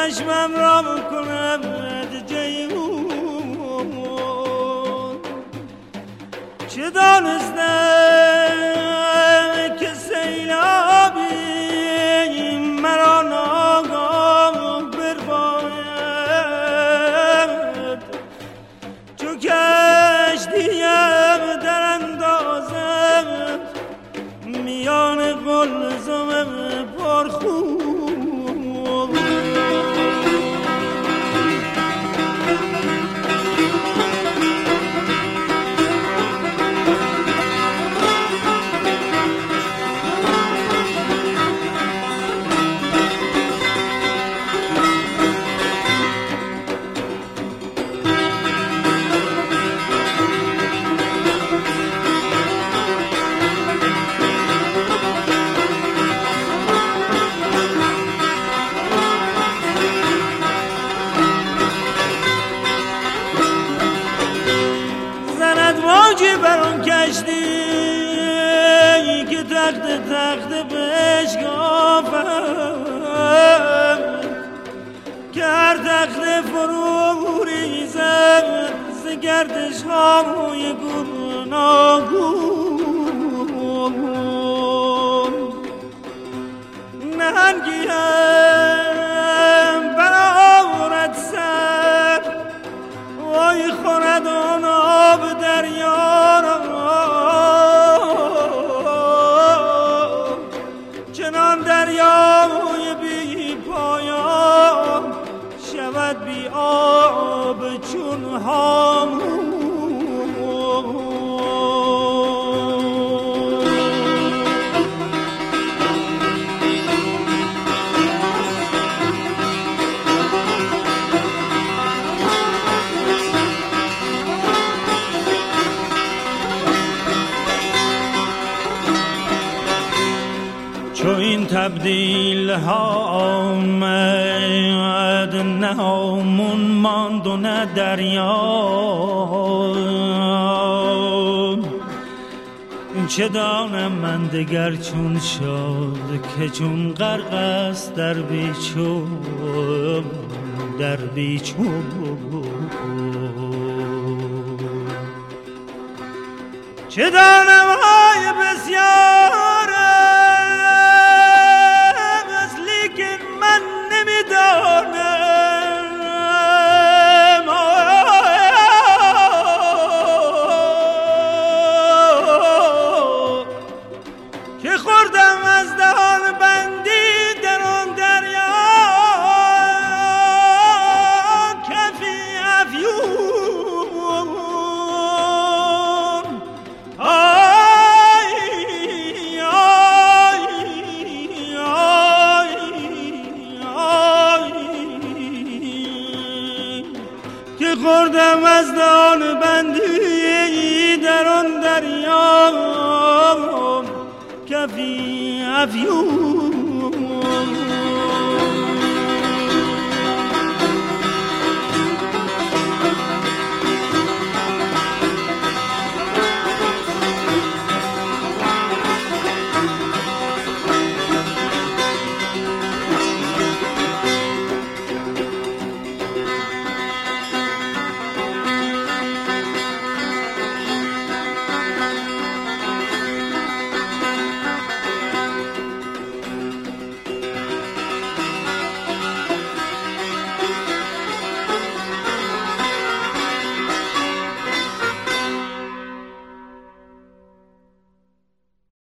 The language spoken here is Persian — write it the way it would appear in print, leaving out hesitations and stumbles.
چشمم را کنم جیهون چه دانستم که سیلابی مرا ناگاه برباید چو کشتیم در اندازم میان قلزم پرخون بر اون کشتی که تخت بشکافم که هر تخت فرو ریزم ز گردش های گوناگون نهنگیم برآورد سر وای خورد آن آب دریا چنان دریای بی پایان شود بی آب چون هامون چو این تبدیل ها آمد نه همون ماند و نه دریا چه دانم من دگر چون شد که چون غرق است در بیچون چه دانم های بسیار که خوردم از دهان بندی در آن دریا کفی افیون آی آی آی آی که خوردم از دهان بندی در آن دریا کفی افیون